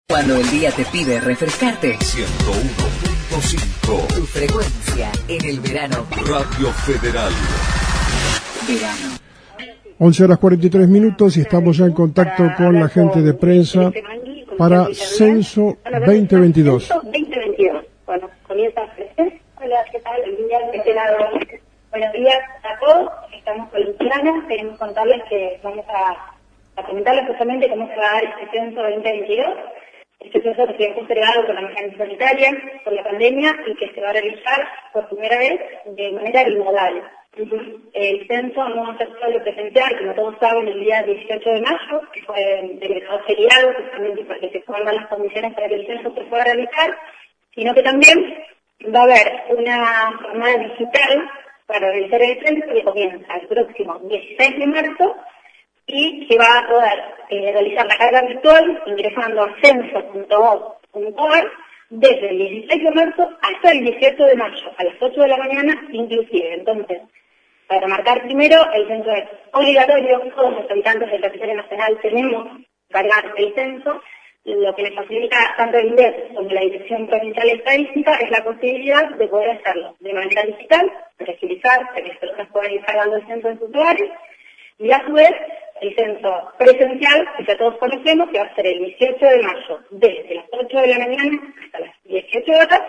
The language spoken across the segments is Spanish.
Cuando el día te pide refrescarte, 101.5. tu frecuencia en el verano. Radio Federal. Verano. 11:43 y estamos ya en contacto con la gente de prensa para Censo 2022. Censo 2022. Bueno, comienza a ofrecer. Hola, ¿qué tal? Buenos días a todos. Estamos con Luciana. Queremos contarles que vamos a comentarles justamente cómo se va a dar este censo 2022. Este censo que se ha postergado por la emergencia sanitaria, por la pandemia, y que se va a realizar por primera vez de manera bimodal. El censo no va a ser solo presencial, como todos saben, el día 18 de mayo, que fue decretado feriado, justamente porque se forman las condiciones para que el censo se pueda realizar, sino que también va a haber una jornada digital para realizar el censo que comienza el próximo 16 de marzo y que va a poder realizar la carga virtual ingresando a censo.gov.ar desde el 16 de marzo hasta el 18 de mayo, a las 8 de la mañana inclusive. Entonces, para marcar primero, el censo es obligatorio, todos los habitantes del territorio nacional tenemos que cargar el censo. Lo que les facilita tanto el INDEC como la Dirección Provincial de Estadística es la posibilidad de poder hacerlo de manera digital, agilizar, para que las personas puedan ir cargando el censo en sus hogares, y a su vez el censo presencial, que ya todos conocemos, que va a ser el 18 de mayo, desde las 8 de la mañana hasta las 18 horas,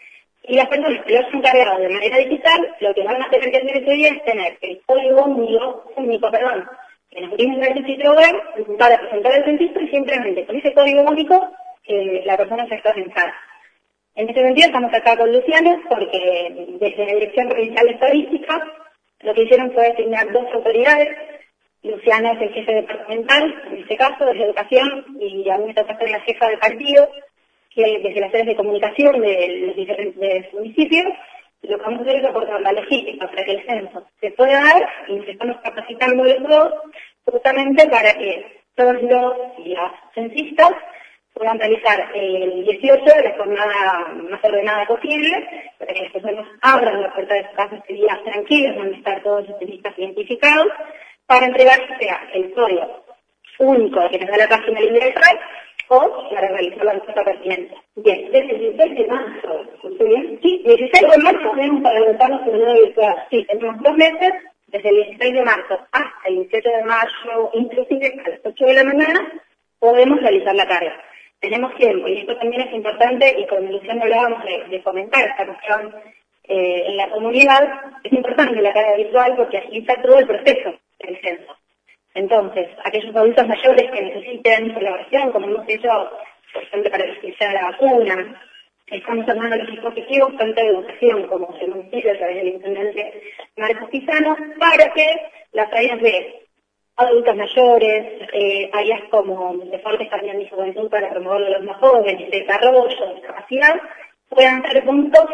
y las personas que lo hayan cargado de manera digital, lo que van a tener que hacer ese día es tener el código único, que nos brinda el registro web para presentar el registro, y simplemente con ese código único la persona ya está censada. En este sentido estamos acá con Luciana, porque desde la Dirección Provincial de Estadística lo que hicieron fue designar dos autoridades. Luciana es el jefe departamental, en este caso, de Educación, y a mí me toca ser la jefa de partido, que desde las áreas de comunicación de los diferentes municipios, lo que vamos a hacer es aportar la logística para que el censo se pueda dar, y nos estamos capacitando los dos justamente para que todos los y las censistas puedan realizar el 18 de la jornada más ordenada posible, para que las personas abran la puerta de su casa este día tranquilos, donde están todos los censistas identificados, para entregar sea el código único que nos da la página del INDEC o para realizar la encuesta pertinente. Bien, desde el 16 de marzo, ¿escuché bien? Sí, 16 de marzo tenemos para anotarnos en una virtual. Sí, tenemos 2 meses, desde el 16 de marzo hasta el 18 de mayo, inclusive a las 8 de la mañana, podemos realizar la carga. Tenemos tiempo, y esto también es importante, y con Luciano hablábamos de fomentar esta cuestión en la comunidad. Es importante la carga virtual porque agiliza todo el proceso del censo. Entonces, aquellos adultos mayores que necesiten colaboración, como hemos hecho, por ejemplo, para utilizar la vacuna, estamos armando los dispositivos tanto de educación como del municipio a través del intendente Marcos Pizano, para que las áreas de adultos mayores, áreas como deportes también y juventud para promover a los más jóvenes, desarrollo, discapacidad, puedan ser puntos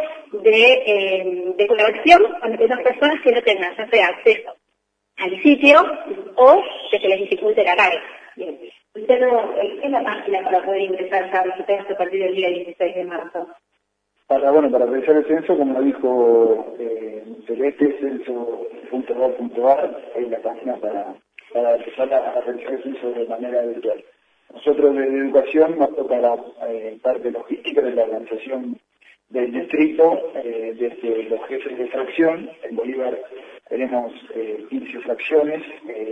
de colaboración con aquellas personas que no tengan ya sea acceso al sitio o que se les dificulte la carga. Bien. Usted no, ¿qué es la página para poder ingresar a a partir del día 16 de marzo? Para realizar el censo, como dijo Celeste, censo.gov.ar es la página para empezar a realizar el censo de manera virtual. Nosotros desde Educación nos toca la parte logística de la organización del distrito, desde los jefes de fracción. En Bolívar tenemos 15 fracciones,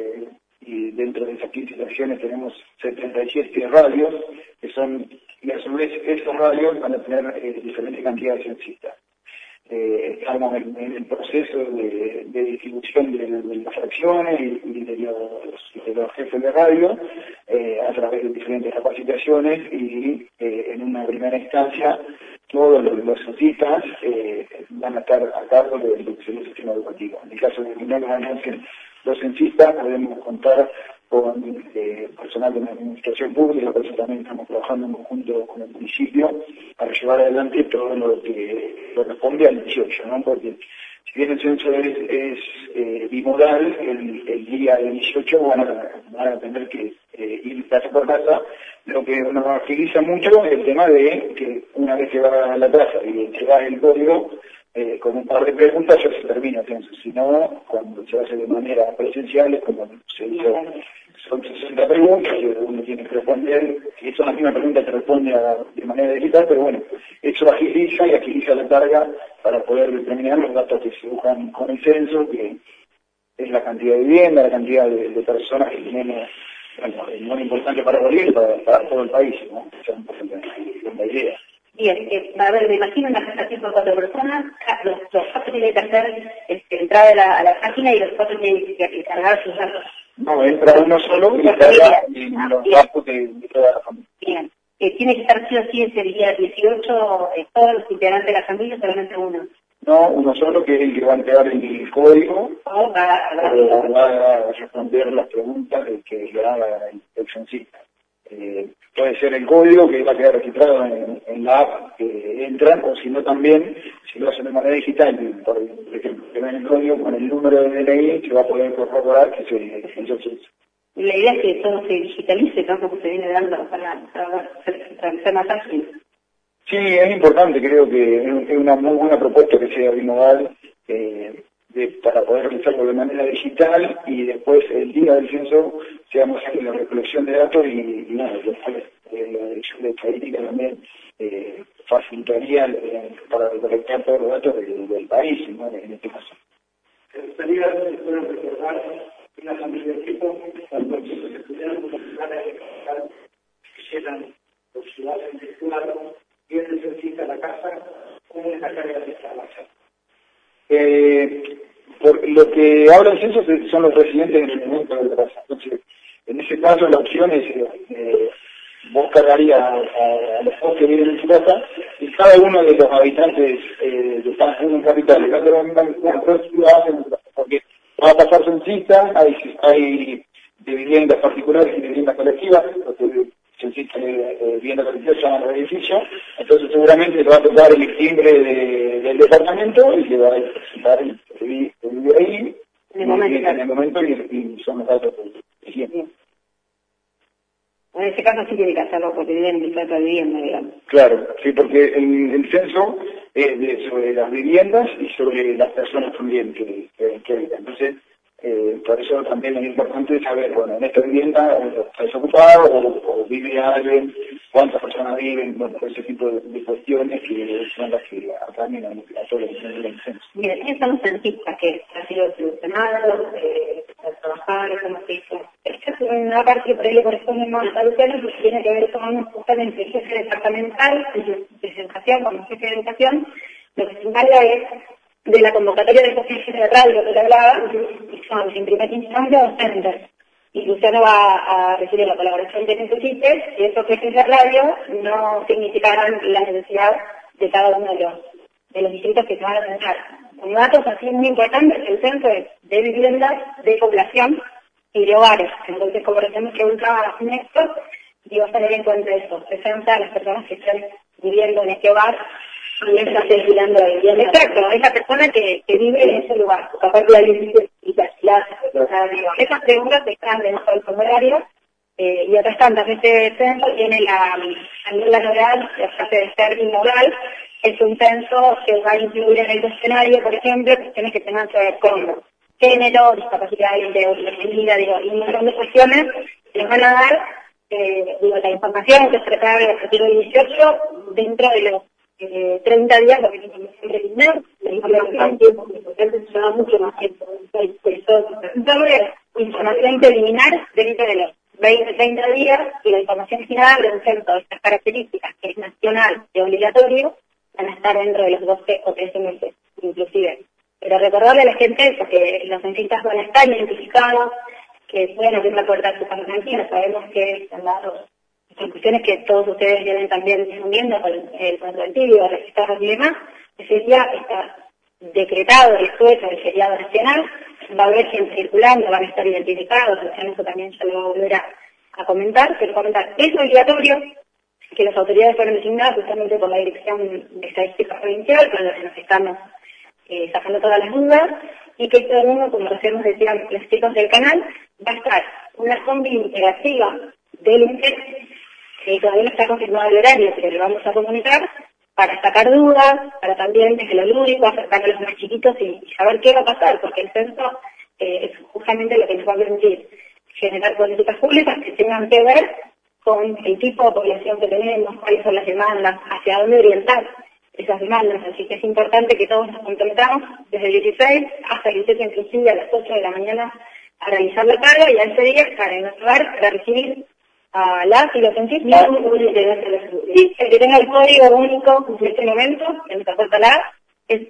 y dentro de esas 15 fracciones tenemos 77 radios, que son, y a su vez esos radios van a tener diferentes cantidades de censistas. Estamos en el proceso de distribución de las fracciones y de los jefes de radio a través de diferentes capacitaciones, y en una primera instancia todos los censistas van a estar a cargo del sistema educativo. En el caso de que no nos alcancen los censistas, podemos contar con personal de la administración pública, por eso también estamos trabajando en conjunto con el municipio para llevar adelante todo lo que corresponde al 18, ¿no? Porque si bien el censo es bimodal, el día del 18 van a tener que ir casa por casa. Lo que nos agiliza mucho es el tema de que una vez que vas a la casa y entregas el código, con un par de preguntas ya se termina el censo. Si no, cuando se hace de manera presencial es como se hizo son 60 preguntas que uno tiene que responder, y son las mismas preguntas que responde de manera digital, pero bueno, eso agiliza la carga para poder determinar los datos que se buscan con el censo, que es la cantidad de vivienda, la cantidad de personas que tenemos. Bueno, es muy importante para Bolivia y para todo el país, ¿no? Esa es la idea. Bien, a ver, me imagino una casa tipo de 4 personas, los 4 tienen que hacer entrar a la página y los 4 tienen que cargar sus datos. No, entra uno solo y carga los datos de toda la familia. Bien, tiene que estar sí o sí ese día 18 todos los integrantes de la familia, solamente uno. No, uno solo, que es el que va a entregar el código, O va a responder las preguntas que le haga el censista. Puede ser el código que va a quedar registrado en la app que entran, o si no también, si lo hacen de manera digital, por ejemplo, que ven el código con el número de DNI, se va a poder corroborar que se censo. La idea es que todo se digitalice, ¿no? Como se viene dando para ser más ágil. Sí, es importante, creo que es una muy buena propuesta que sea bimodal para poder realizarlo de manera digital y después el día del censo sea más ágil la recolección de datos y nada, después la dirección de estadística también facilitaría para recolectar todos los datos del país, ¿no? En este caso. Me gustaría recordar que las universidades, cuando los estudiantes quisieran o si lo hacen virtual, bien necesita la casa, ¿cómo es la carga de instalación? Por lo que habla el censo son los residentes en el momento de la casa. Entonces, en ese caso la opción es, vos cargarías a los dos que viven en su casa y cada uno de los habitantes de cada uno en capital, porque va a pasar censista, hay de viviendas particulares y de viviendas colectivas, censista de vivienda colectiva se llama los edificios, entonces seguramente le va a tocar el timbre del departamento y le va a presentar el que vive ahí en el momento y son los datos que tiene. En ese caso sí tiene que hacerlo porque viven en diferentes viviendas, digamos. Claro, sí, porque el censo es sobre las viviendas y sobre las personas también que habitan. Entonces, por eso también es importante saber, bueno, en esta vivienda está desocupado o vive alguien, cuántas personas viven, bueno, ese tipo de cuestiones que son las que atañen a todos los del censo. Miren, ¿quiénes son los censistas que han sido solucionados, trabajar, cómo se hizo? Esta es una parte que por ahí le corresponde más a Luciano, porque tiene que ver con justamente el jefe departamental de educación, como jefe de educación, lo que se encarga es de la convocatoria de esos jefes de radio que te hablaba, y son en primera instancia docentes. Y Luciano va a recibir la colaboración que necesites, y esos jefes de radio no significarán la necesidad de cada uno de los distritos que se van a censar. Un dato así muy importante, el censo es de viviendas, de población y de hogares. Entonces, como recibimos que buscaba Néstor, digo, tener en cuenta eso, se censa a las personas que están viviendo en este hogar y está circulando ahí. Exacto, es la persona que vive en ese lugar. Aparte de esas preguntas están dentro del formulario y otras tantas. Este censo tiene la novedad, aparte de ser inmoral, es un censo que va a incluir en el cuestionario, por ejemplo, cuestiones que tengan que ver con género, discapacidad, vida, y un montón de cuestiones que les van a dar la información que se prepara a partir del 18 dentro de los 30 días, lo que tiene que eliminar, la información tiempo, porque se da mucho más tiempo. Información que eliminar dentro de los 20-30 días y la información final de un censo de estas características, que es nacional y obligatorio, van a estar dentro de los 12 o 13 meses, inclusive. Pero recordarle a la gente eso, que los censistas van a estar identificados, que pueden abrir la puerta de su casa tranquila. Sabemos que están dados cuestiones que todos ustedes vienen también difundiendo con el control registrados y demás. Ese día está decretado el jueves del feriado nacional, va a haber gente circulando, van a estar identificados, eso también ya lo voy a volver a comentar, pero comentar, es obligatorio que las autoridades fueron designadas justamente por la Dirección de Estadística Provincial, con la que nos estamos sacando todas las dudas, y que todo el mundo, como recién decían los chicos del canal, va a estar una combi interactiva del INPEC, que todavía no está confirmado el horario, pero le vamos a comunicar, para sacar dudas, para también desde lo lúdico acercar a los más chiquitos y saber qué va a pasar, porque el censo es justamente lo que nos va a permitir generar políticas públicas que tengan que ver con el tipo de población que tenemos, cuáles son las demandas, hacia dónde orientar esas demandas. Así que es importante que todos nos comprometamos desde el 16 hasta el 17, inclusive a las 8 de la mañana, a realizar la carga y a ese día estar en nuestro hogar para recibir a las y los dentistas. Sí, el que tenga el código único en este momento, en esta puerta la es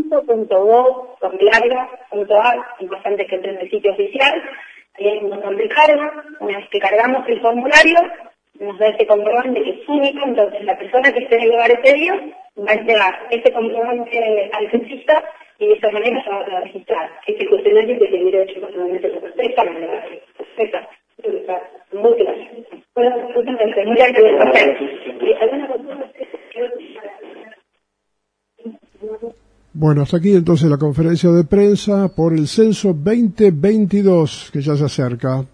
censo.gov.ar, importante que entre en el sitio oficial. Ahí hay un botón de carga. Una vez que cargamos el formulario, nos da ese comprobante que es único, entonces la persona que esté en el lugar ese día va a entregar ese comprobante al censista y de esa manera se va a registrar. Ese cuestionario que tiene derecho personalmente a perfecta manera. Perfecta. Muy gracias. Bueno, muchas gracias. Bueno, hasta aquí entonces la conferencia de prensa por el censo 2022 que ya se acerca.